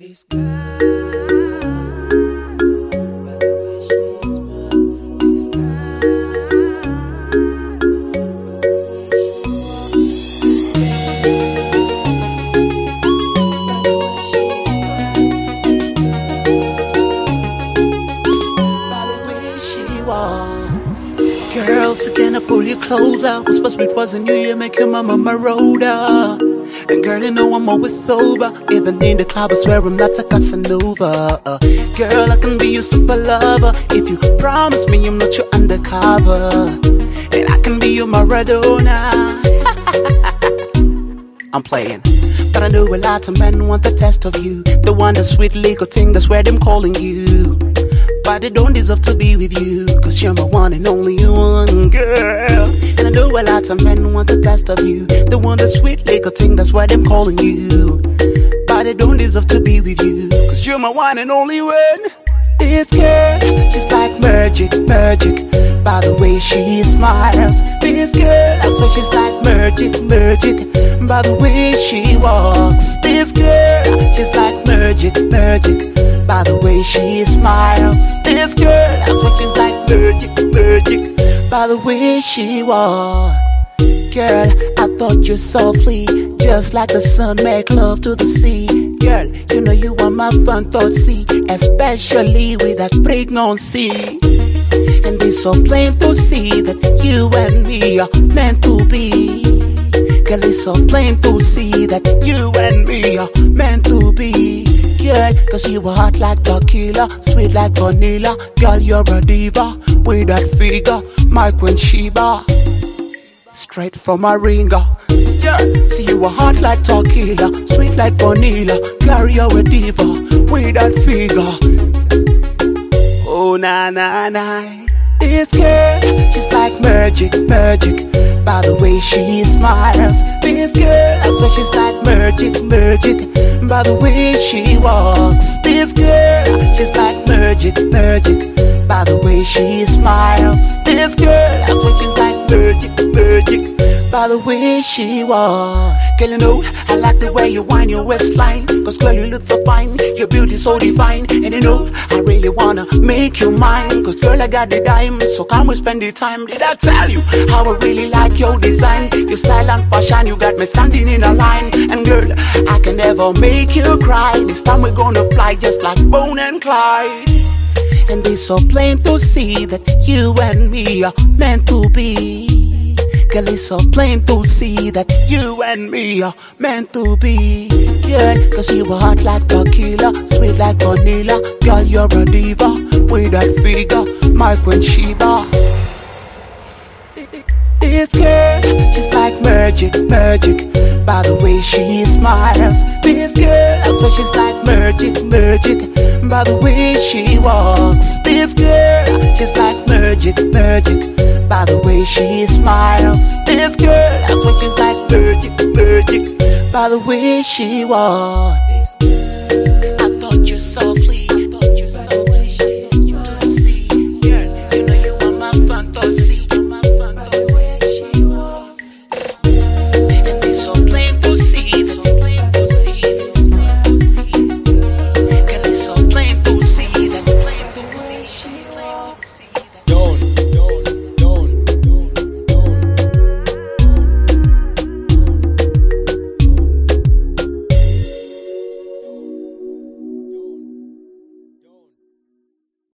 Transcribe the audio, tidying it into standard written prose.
This girl, by the way she smile, this girl, this girl, by the way she smiles, this girl, by the way she walks. Girls, can I pull your clothes out? Whisper sweet was in you, make your mama marauder. And girl, you know I'm always sober. Even in the club, I swear I'm not a Casanova. Girl, I can be your super lover if you promise me I'm not your undercover. And I can be your Maradona. I'm playing, but I know a lot of men want the test of you. The one that sweet legal thing, that's where them calling you. But they don't deserve to be with you, cause you're my one and only one, girl. And I know a lot of men want the test of you. The one that sweet little thing, that's why them calling you. But they don't deserve to be with you, cause you're my one and only one. This girl, she's like magic, magic, by the way she smiles. This girl, I swear she's like magic, magic, by the way she walks. This girl, she's like magic, magic, by the way she smiles. This girl, I swear she's like magic, magic, by the way she walks. Girl, I thought you softly, just like the sun make love to the sea. Girl, you know you are my fantasy, especially with that pregnancy. And it's so plain to see that you and me are meant to be. Girl, it's so plain to see that you and me are meant to be. Girl, cause you are hot like tequila, sweet like vanilla. Girl, you're a diva with that figure, my Queen Sheba, straight from a ringer. Yeah, see you are hot like tequila, sweet like vanilla. Girl, you're a diva with that figure. Oh na na na. This girl, she's like magic, magic, by the way she smiles. This girl, I swear she's like magic, magic, by the way she walks. This girl, she's like magic, magic, by the way she smiles. This girl, I swear she's like magic, magic, by the way she walks. Girl, you know, I like the way you wind your waistline, cause girl, you look so fine, your beauty so divine. And you know, I really wanna make you mine, cause girl, I got the dime, so come we spend the time. Did I tell you how I really like your design, your style and fashion? You got me standing in a line. And girl, I can never make you cry. This time we're gonna fly just like Bonnie and Clyde. And it's so plain to see that you and me are meant to be. Girl, it's so plain to see that you and me are meant to be. Yeah, cause you are hot like tequila, sweet like vanilla. Girl, you're a diva with that figure, my Queen Sheba. This girl, she's like magic, magic, by the way she smiles. This girl, I swear she's like magic, magic, by the way she walks. This girl, she's like magic, magic, by the way she smiles. This girl, I swear she's like magic, magic, by the way she walks.